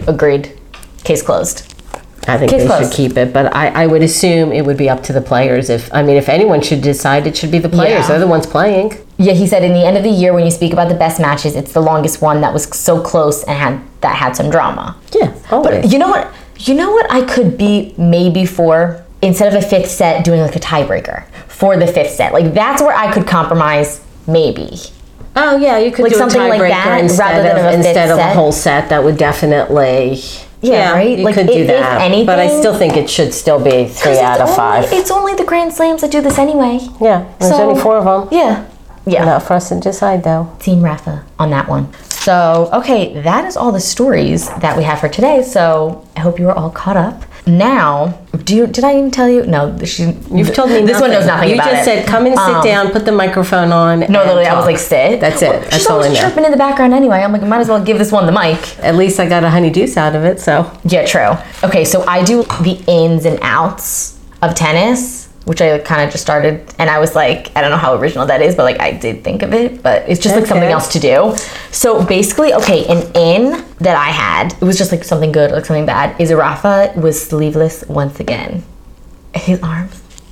Case closed. I think they should keep it, but I would assume it would be up to the players. If anyone should decide, it should be the players. Yeah. They're the ones playing. Yeah, he said in the end of the year when you speak about the best matches, it's the longest one that was so close and had some drama. Yeah, always. But you know what? You know what I could be maybe for, instead of a fifth set, doing like a tiebreaker for the fifth set. Like that's where I could compromise, maybe. Oh yeah, you could Like do something a like tiebreaker that, instead rather than a fifth of a set. whole set. That would definitely. Yeah, right? You Like, could do if that. anything- but I still think it should still be 3 out of 5. It's only the Grand Slams that do this anyway. Yeah, there's So- only 4 of them. Yeah. Yeah. Not for us to decide though. Team Rafa on that one. So, okay, that is all the stories that we have for today. So, I hope you are all caught up. Now, did I even tell you? No, You've told me this one knows nothing you about it. You just said, come and sit down, put the microphone on. No, literally, I was like, sit. That's it. Well, That's she's all I always know. chirping in the background anyway. I'm like, I might as well give this one the mic. At least I got a honey deuce out of it, so. Yeah, true. Okay, so I do the ins and outs of tennis, which I kind of just started, and I was like, I don't know how original that is, but like I did think of it, but it's just like something Okay. else to do. So basically, okay, an in that I had, it was just like something good, like something bad, is Rafa was sleeveless once again. His arms.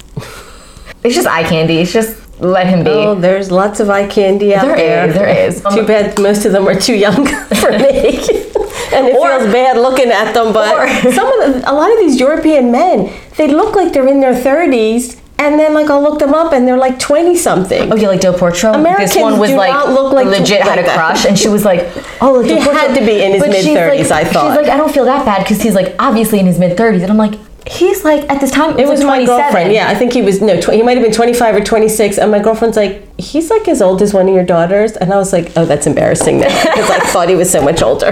It's just eye candy. It's just let him be. Oh, there's lots of eye candy out there. There is. Too bad most of them are too young for me. And it feels bad looking at them, but a lot of these European men, they look like they're in their 30s, and then like I'll look them up and they're like 20 something. Oh, you like Del Portro? Americans this one was do like, not look like legit had a that. crush, and she was like, "Oh, like He Del Portro." had to be in his But she's mid-30s, like- I thought. She's like, I don't feel that bad because he's like obviously in his mid-30s, and I'm like, he's like at this time It was like my 27. girlfriend. Yeah, I think he was he might have been 25 or 26, and my girlfriend's like, he's like as old as one of your daughters, and I was like, oh, that's embarrassing now because I thought he was so much older.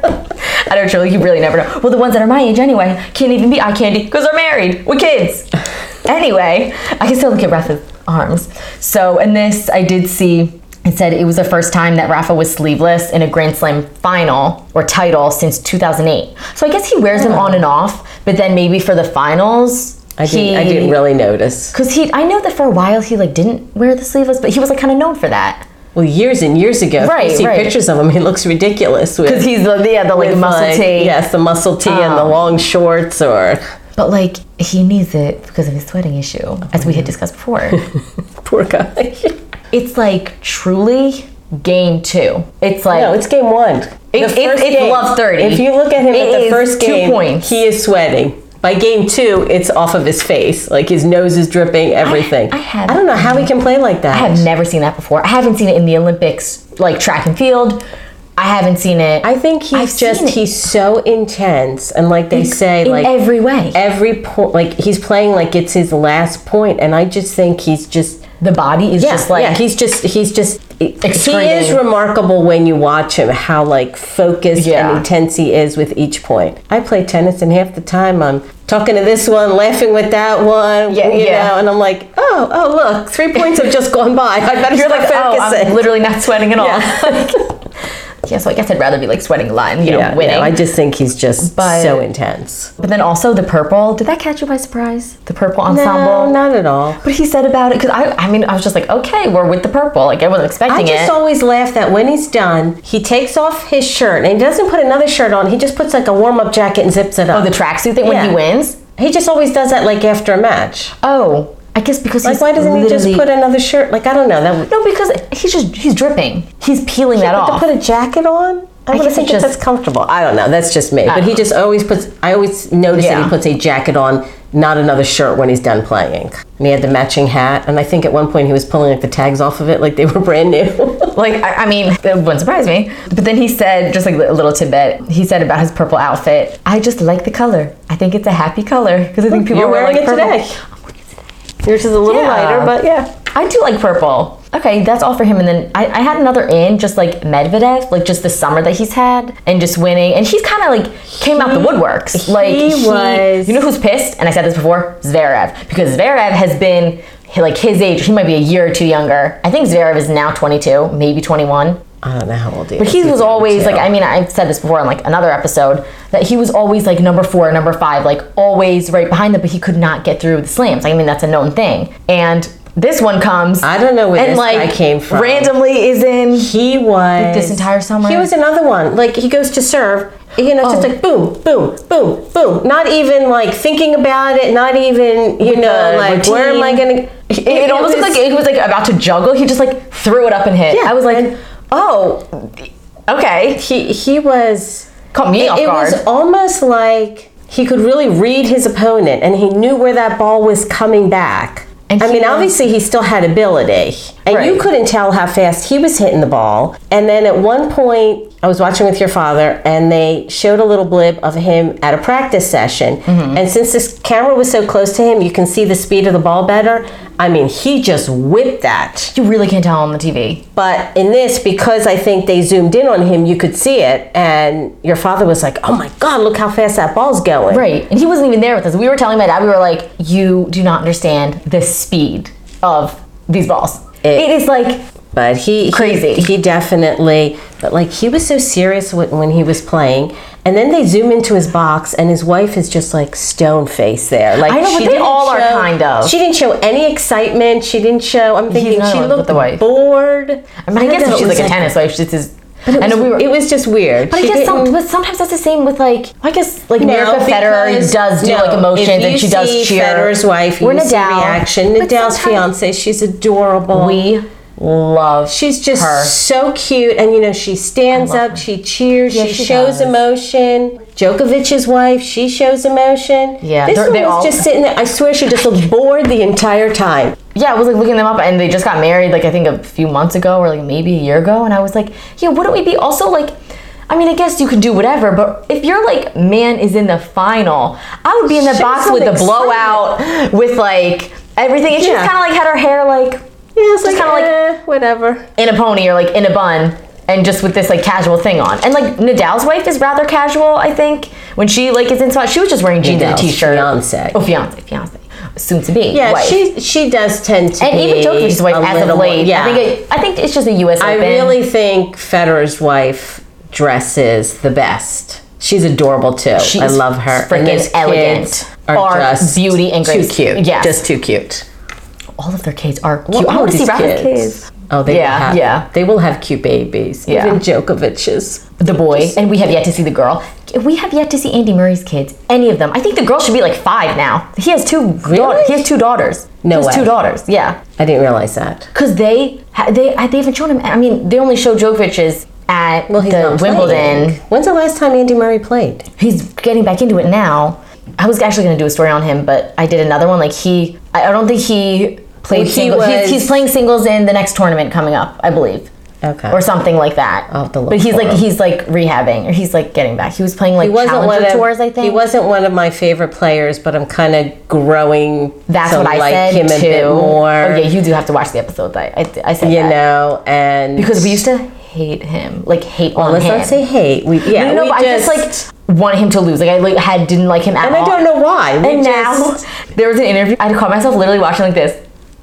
I don't know. You really never know. Well, the ones that are my age anyway can't even be eye candy because they're married with kids. Anyway, I can still look at Rafa's arms. So in this, I did see. It said it was the first time that Rafa was sleeveless in a Grand Slam final or title since 2008. So I guess he wears them on and off, but then maybe for the finals, I didn't really notice. Because I know that for a while he like didn't wear the sleeveless, but he was like kind of known for that. Well, years and years ago, Right, if you see right. pictures of him, he looks ridiculous. Because he's the like muscle tee. Yes, the muscle tee and the long shorts, or But like he needs it because of his sweating issue, as we had discussed before. poor guy. It's like truly game 2. It's like No, it's game 1. it's love 30. If you look at him It at the is first 2 game, points. he is sweating. By game 2, it's off of his face. Like his nose is dripping, everything. I don't know how he can play like that. I have never seen that before. I haven't seen it in the Olympics, like track and field. I haven't seen it. I think I've seen it. he's so intense, and like they say, in like every way. every point, like he's playing like it's his last point, and I just think he's just. The body is just like he's just he is Excreting. remarkable when you watch him, how like focused Yeah. and intense he is with each point. I play tennis, and half the time I'm talking to this one, laughing with that one, you know, and I'm like, oh look, 3 points have just gone by. I better You're start like, oh, focusing. I'm literally not sweating at all. Yeah. Yeah, so I guess I'd rather be like sweating a lot and, you know, winning. No, I just think he's just But- so intense. But then also the purple, did that catch you by surprise? The purple ensemble? No, not at all. But he said about it, because I mean, I was just like, okay, we're with the purple. Like, I wasn't I expecting just it. always laugh that when he's done, he takes off his shirt and he doesn't put another shirt on. He just puts like a warm-up jacket and zips it up. Oh, the tracksuit thing when Yeah. he wins? He just always does that like after a match. Oh, I guess because Like he's why doesn't he just literally- put another shirt? Like I don't know. That would No, because he's dripping. He's peeling that but off. to put a jacket on? I would guess think it just- that's comfortable. I don't know. That's just me. But he just always puts. I always notice that Yeah. he puts a jacket on, not another shirt when he's done plying. And he had the matching hat. And I think at one point he was pulling like the tags off of it like they were brand new. Like, I mean, it wouldn't surprise me. But then he said, just like a little tidbit, he said about his purple outfit, I just like the color. I think it's a happy color. Because I think people You're wear wearing like it purple. today. Yours is a little Yeah. lighter, but yeah. I do like purple. Okay, that's all for him. And then I had another in, just like Medvedev, like just the summer that he's had and just winning. And he's kind of like came out the woodworks. Like he was- You know who's pissed? And I said this before, Zverev, because Zverev has been like his age. He might be a year or two younger. I think Zverev is now 22, maybe 21. I don't know how old he is. But he was He's always young, like, too. I mean, I've said this before on like another episode, that he was always like number 4, number 5, like always right behind them, but he could not get through the slams. I mean, that's a known thing. And this one comes. I don't know where and this like guy came from. randomly is in. He was this entire summer. He was another one. Like he goes to serve, just like boom, boom, boom, boom. Not even like thinking about it. Not even like routine. where am I gonna? It almost looked like he was like about to juggle. He just like threw it up and hit. Yeah, I was like, oh, okay. He was Caught me off guard. It was almost like he could really read his opponent, and he knew where that ball was coming back. And obviously he still had ability, and you couldn't tell how fast he was hitting the ball. And then at one point, I was watching with your father, and they showed a little blip of him at a practice session. And since this camera was so close to him, you can see the speed of the ball better. I mean, he just whipped that. You really can't tell on the TV. But in this, because I think they zoomed in on him, you could see it. And your father was like, oh my God, look how fast that ball's going. Right. And he wasn't even there with us. We were telling my dad, we were like, you do not understand the speed of these balls. It is like But crazy. He definitely, but like he was so serious when he was playing. And then they zoom into his box, and his wife is just like stone faced there. Like I know, but they all are kind of. She didn't show any excitement. She didn't show. I'm thinking she looked bored. I mean, I guess if she's like a tennis wife, this is. I know it was just weird. But I guess sometimes that's the same with like. I guess like Mirka Federer does do like emotions and she does cheer. Federer's wife, you see reaction. Nadal's fiance, she's adorable. We love. She's just so cute, and she stands up, her. she cheers, Yeah, she she shows does. emotion. Djokovic's wife, she shows emotion. Yeah, this one they was all just sitting there. I swear, she just looked bored the entire time. Yeah, I was like looking them up, and they just got married like I think a few months ago, or like maybe a year ago, and I was like, yeah, wouldn't we be also like? I mean, I guess you could do whatever, but if your like man is in the final, I would be in the box with the blowout, with like everything, and she just kind of like had her hair like. Yeah, it's just kind of like whatever. In a pony or like in a bun, and just with this like casual thing on. And like Nadal's wife is rather casual, I think. When she like is in spot, she was just wearing jeans and a t-shirt. Fiance. Oh, fiance. Soon to be. Yeah, wife. she does tend to and be. And even Djokovic's wife as of late. Yeah. I think it's just a US Open. I really think Federer's wife dresses the best. She's adorable too. I love her. Freaking elegant. Are just beauty and grace. Too cute. Yes. Just too cute. All of their kids are cute. Well, I want to see Rafa's kids. Oh, they will have cute babies. Yeah. Even Djokovic's. The boy, and we have yet to see the girl. We have yet to see Andy Murray's kids. Any of them. I think the girl should be like 5 now. He has 2 daughters. He has 2 daughters. No way. 2 daughters. Yeah. I didn't realize that. Because they haven't shown him. I mean, they only show Djokovic's at he's not Wimbledon. Playing. When's the last time Andy Murray played? He's getting back into it now. I was actually going to do a story on him, but I did another one. Like I don't think he played singles. He's playing singles in the next tournament coming up, I believe. Okay. Or something like that. I'll have to look but he's for like him. rehabbing, or he's like getting back. He was playing like challenger tours, I think. He wasn't one of my favorite players, but I'm kind of growing. That's to what I like said him too. A bit more. Oh yeah, you do have to watch the episode. I said that. And because we used to hate him, like hate on him. Let's not say hate. No, but I just like wanted him to lose. Like I didn't like him at all. And I don't know why. And now there was an interview. I caught myself literally watching like this.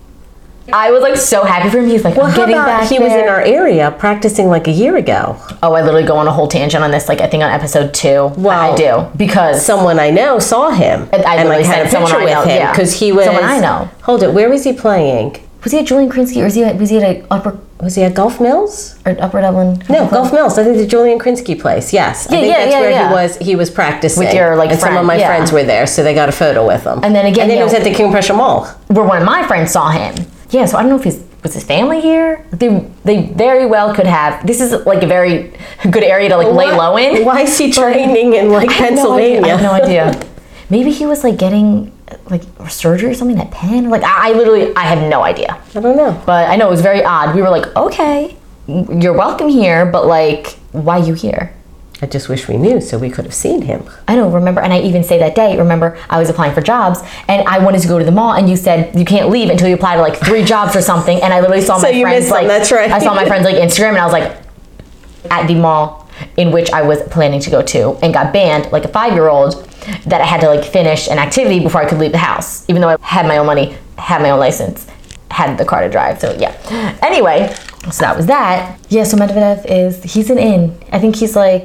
I was like so happy for him. He's like, I'm getting back. He was in our area practicing like a year ago. Oh, I literally go on a whole tangent on this. Like I think on episode 2. Well, I do because someone I know saw him. I like had a picture with him because he was someone I know. Hold it. Where was he playing? Was he at Julian Krinsky or was he at Upper? Was he at Gulf Mills? Or Upper Dublin? No, Gulf Mills. I think the Julian Krinsky place. Yes. I think that's where he was practicing. With your like and friend. some of my friends were there, so they got a photo with him. And then again, he was at the King Prussia Mall. Where one of my friends saw him. Yeah, so I don't know if was his family here? They very well could have. This is like a very good area to like lay low in. Why is he training in like Pennsylvania? I have no idea. Maybe he was like getting like surgery or something at Penn. Like I have no idea. I don't know. But I know it was very odd. We were like, okay, you're welcome here, but like, why you here? I just wish we knew so we could have seen him. I know, remember, and I even say that day, remember, I was applying for jobs and I wanted to go to the mall and you said you can't leave until you apply to like 3 jobs or something, and I literally saw my friends like, that's right. I saw my friends like Instagram and I was like, at the mall in which I was planning to go to, and got banned like a 5-year-old that I had to like finish an activity before I could leave the house, even though I had my own money, had my own license, had the car to drive, so yeah. Anyway, so that was that. Yeah, so Medvedev he's an in. I think he's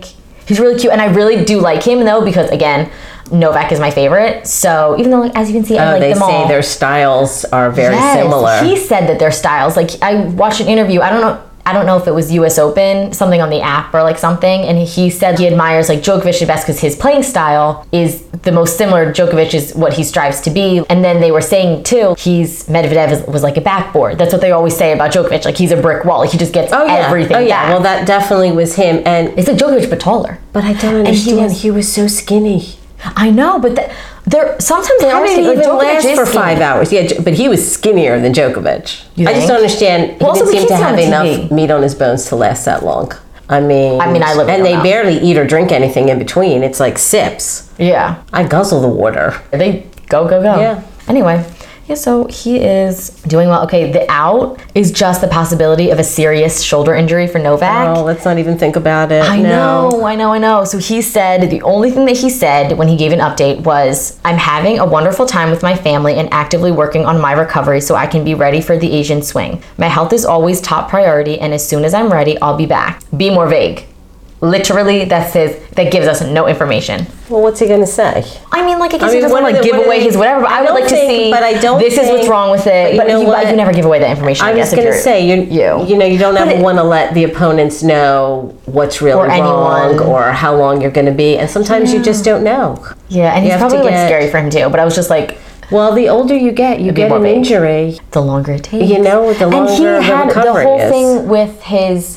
He's really cute, and I really do like him though because again, Novak is my favorite. So even though, like, as you can see, I like them all. They say their styles are very similar. He said that their styles, like, I watched an interview. I don't know if it was US Open, something on the app or like something, and he said he admires like Djokovic the best because his playing style is the most similar. Djokovic is what he strives to be. And then they were saying too, Medvedev was like a backboard. That's what they always say about Djokovic. Like, he's a brick wall. Like, he just gets everything back. Well, that definitely was him. And it's like Djokovic but taller. But I don't understand. He was so skinny. I know, but sometimes they always even like, last for 5 hours. Yeah, but he was skinnier than Djokovic. I just don't understand. He didn't seem to have enough meat on his bones to last that long. I mean, I live and they barely eat or drink anything in between. It's like sips. Yeah, I guzzle the water. They go. Yeah. Anyway. Yeah, so he is doing well. Okay, the out is just the possibility of a serious shoulder injury for Novak. Oh, let's not even think about it. I know. So he said, the only thing that he said when he gave an update was, I'm having a wonderful time with my family and actively working on my recovery so I can be ready for the Asian swing. My health is always top priority, and as soon as I'm ready, I'll be back. Be more vague. Literally, that gives us no information. Well, what's he going to say? I mean, like, I guess he doesn't want to give away his whatever, but I would like to see, but I don't this is what's wrong with it. But you never give away that information, I guess. I was going to say, you don't ever want to let the opponents know what's really wrong or how long you're going to be. And sometimes you just don't know. Yeah, and it's probably like scary for him too. But I was just like, well, the older you get an injury. The longer it takes. The longer the recovery is. And he had the whole thing with his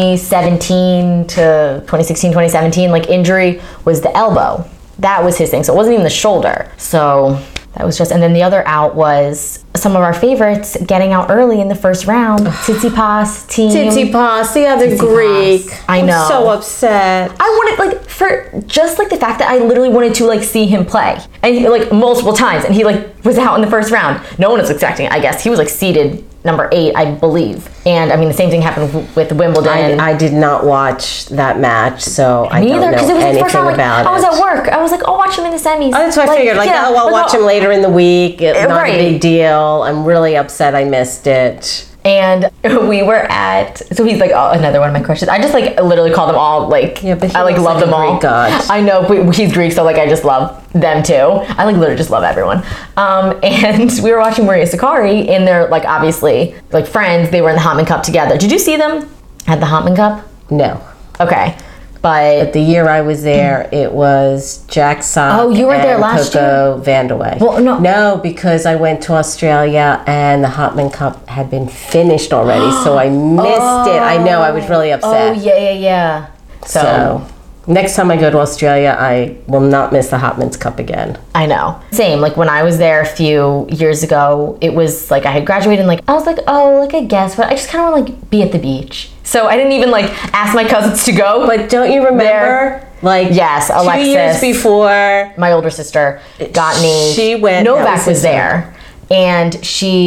2017 to 2016, 2017, like, injury was the elbow. That was his thing. So it wasn't even the shoulder. So that was just, and then the other out was some of our favorites getting out early in the first round. Tsitsipas team. Tsitsipas, the other Greek. I know. I'm so upset. I wanted, like, for just like the fact that I literally wanted to like see him play, and he, like, multiple times, and he like was out in the first round. No one was expecting it. I guess he was like seeded number 8, I believe. And I mean, the same thing happened with Wimbledon. I did not watch that match, so I don't know anything about it. I was at work. I was like, I'll watch him in the semis. Oh, that's what I figured. I'll watch him later in the week. Not a big deal. I'm really upset I missed it. And we were at, so he's like, oh, another one of my crushes. I just like literally call them all, like, I like love them all. God. I know, but he's Greek, so like I just love them too. I like literally just love everyone. And we were watching Maria Sakkari, and they're like obviously like friends. They were in the Hopman Cup together. Did you see them at the Hopman Cup? No. Okay. But the year I was there, it was Jack Sock. Oh, you were there last year? Van der Wey. Well, no, because I went to Australia and the Hopman Cup had been finished already, so I missed it. I know, I was really upset. Oh, yeah. So next time I go to Australia, I will not miss the Hopman's Cup again. I know. Same, like when I was there a few years ago, it was like I had graduated and like I was like, oh, like I guess, but I just kind of want to like be at the beach. So I didn't even like ask my cousins to go. But don't you remember? Like, yes, Alexis. 2 years before, my older sister got me. She went. Novak was there. And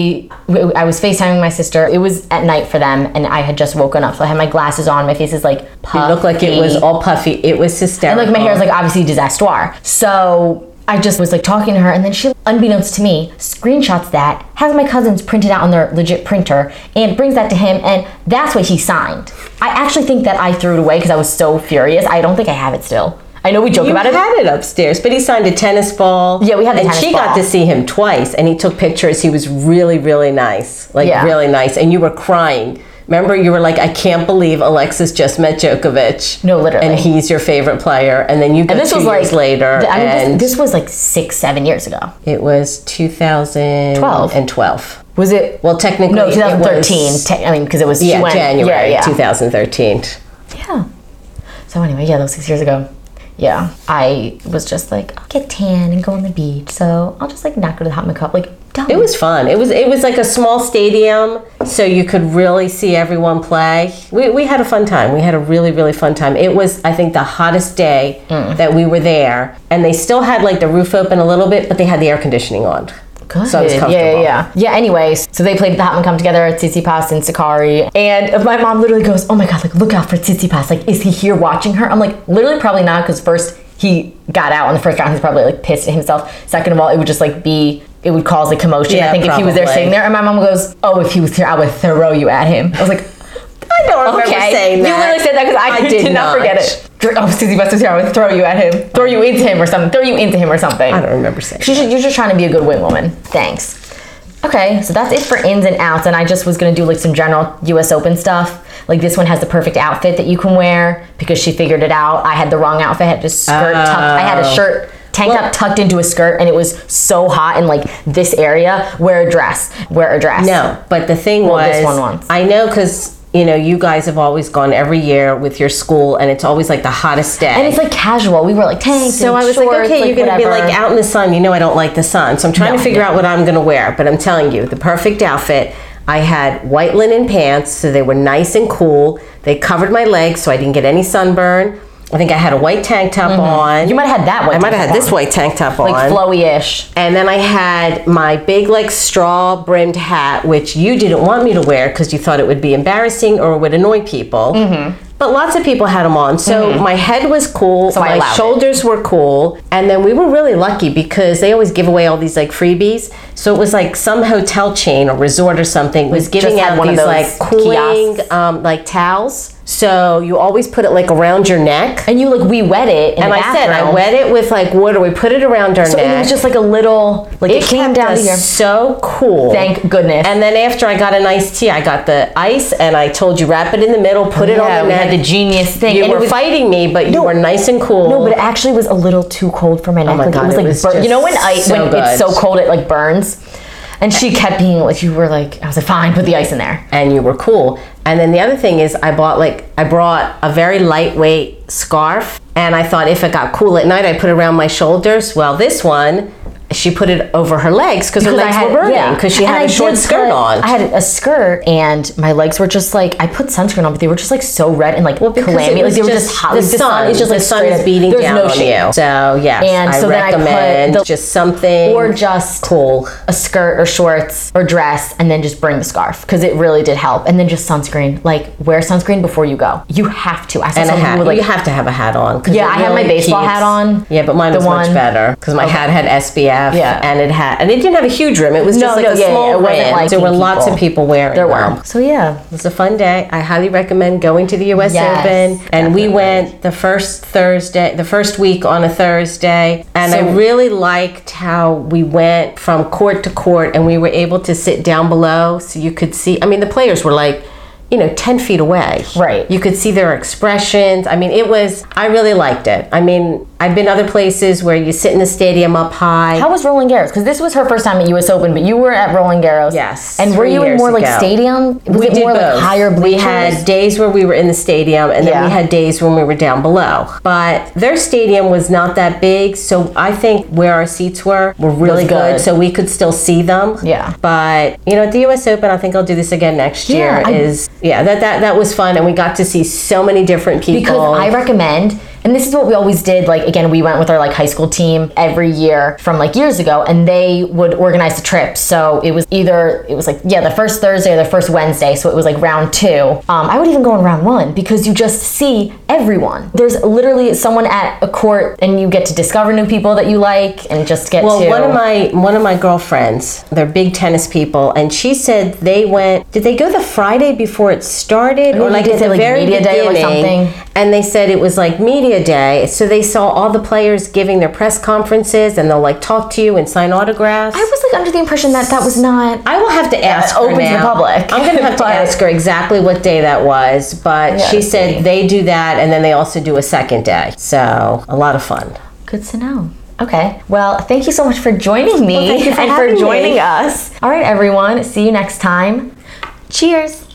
I was FaceTiming my sister. It was at night for them, and I had just woken up. So I had my glasses on. My face is like puffy. It looked like it was all puffy. It was hysterical. And like my hair is like obviously disaster. So I just was like talking to her, and then she, unbeknownst to me, screenshots that, has my cousins printed out on their legit printer, and brings that to him, and that's what he signed. I actually think that I threw it away because I was so furious. I don't think I have it still. I know we joke about it. You had it upstairs, but he signed a tennis ball. Yeah, we had the tennis ball. And she got to see him twice, and he took pictures. He was really, really nice. Really nice. And you were crying. Remember, you were like, I can't believe Alexis just met Djokovic. No, literally. And he's your favorite player. And then you go 2 years later. This was like 6-7 years ago. It was 2012. Was it? Well, technically, no, 2013. Because it was January 2013. Yeah. So anyway, that was 6 years ago. Yeah, I was just like, I'll get tan and go on the beach, so I'll just like not go to the Hopman Cup. Like, don't. It was fun. It was like a small stadium, so you could really see everyone play. We had a fun time. We had a really, really fun time. It was, I think, the hottest day that we were there, and they still had like the roof open a little bit, but they had the air conditioning on. Good. So it was comfortable. Yeah, anyways, so they played the Hopman Cup together at Tsitsipas and Sakkari. And my mom literally goes, oh my God, like look out for Tsitsipas. Like, is he here watching her? I'm like, literally probably not, because first he got out in the first round. He's probably like pissed at himself. Second of all, it would just like it would cause like commotion. Yeah, I think if he was there sitting there. And my mom goes, oh, if he was here, I would throw you at him. I was like, I don't remember saying that. You literally said that because I did not forget it. Susie Best was here, I would throw you at him. Throw you into him or something. I don't remember saying You're just trying to be a good wing woman. Thanks. Okay, so that's it for ins and outs, and I just was gonna do like some general US Open stuff. Like this one has the perfect outfit that you can wear because she figured it out. I had the wrong outfit. I had this skirt tucked. I had a shirt tank top tucked into a skirt, and it was so hot in like this area. Wear a dress. No, but the thing was, this one once. I know because you guys have always gone every year with your school, and it's always like the hottest day. And it's like casual. We were like tanks. So and I was shorts, like, okay, you're gonna be like out in the sun. I don't like the sun, so I'm trying to figure out what I'm gonna wear. But I'm telling you, the perfect outfit. I had white linen pants, so they were nice and cool. They covered my legs, so I didn't get any sunburn. I think I had a white tank top on. You might have had that one. I might have had this white tank top on. Like flowy-ish. And then I had my big like straw brimmed hat, which you didn't want me to wear because you thought it would be embarrassing or would annoy people. But lots of people had them on. So my head was cool. So my shoulders were cool. And then we were really lucky because they always give away all these like freebies. So it was like some hotel chain or resort or something was giving out these like cooling like towels. So you always put it like around your neck. And you like, we wet it in the bathroom. And I said, I wet it with like water. We put it around our neck. So it was just like a little, like it came down to here. So cool. Thank goodness. And then after I got an iced tea, I got the ice and I told you, wrap it in the middle, put it on the neck. We had the genius thing. You were fighting me, but you were nice and cool. No, but it actually was a little too cold for my neck. Oh my God, it was like, when it's so cold, it like burns. And she kept being like, I was like, fine, put the ice in there. And you were cool. And then the other thing is I brought a very lightweight scarf. And I thought if it got cool at night, I'd put it around my shoulders. Well, this one, she put it over her legs because her legs were burning because she had a short skirt on. I had a skirt and my legs were just like, I put sunscreen on, but they were just like so red and like clammy. Like they were just hot. The sun is beating down on you. So yes, and I recommend just something or just cool, a skirt or shorts or dress, and then just bring the scarf because it really did help. And then just sunscreen. Like wear sunscreen before you go. You have to. And a hat. You have to have a hat on. Yeah, I had my baseball hat on. Yeah, but mine was much better because my hat had SPF. Yeah, and it didn't have a huge rim. It was just a small rim. Like there were lots of people wearing there them. Were. So yeah, it was a fun day. I highly recommend going to the US Open. And we went the first week on a Thursday, and I really liked how we went from court to court, and we were able to sit down below so you could see. I mean, the players were like 10 feet away. Right. You could see their expressions. I mean, I really liked it. I mean, I've been other places where you sit in the stadium up high. How was Roland Garros? Because this was her first time at US Open, but you were at Roland Garros. Yes. And were you in more like stadium? Was it more like higher bleachers? We had days where we were in the stadium, and then we had days when we were down below. But their stadium was not that big, so I think where our seats were really good, so we could still see them. Yeah. But at the US Open, I think I'll do this again next year. That was fun, and we got to see so many different people. Because I recommend, and this is what we always did, like again, we went with our like high school team every year from like years ago, and they would organize the trips. So it was the first Thursday or the first Wednesday, so it was like round 2. I would even go in round 1 because you just see everyone. There's literally someone at a court, and you get to discover new people that you like, and just get to. One of my girlfriends, they're big tennis people, and she said did they go the Friday before it started, or like at the very media day or something? And they said it was like media day, so they saw all the players giving their press conferences, and they'll like talk to you and sign autographs. I was like under the impression that was not. I will have to ask her open now. to the public. I'm gonna have to ask her exactly what day that was, but she said they do that, and then they also do a second day. So a lot of fun. Good to know. Okay. Well, thank you so much for joining me and for joining us. All right, everyone. See you next time. Cheers.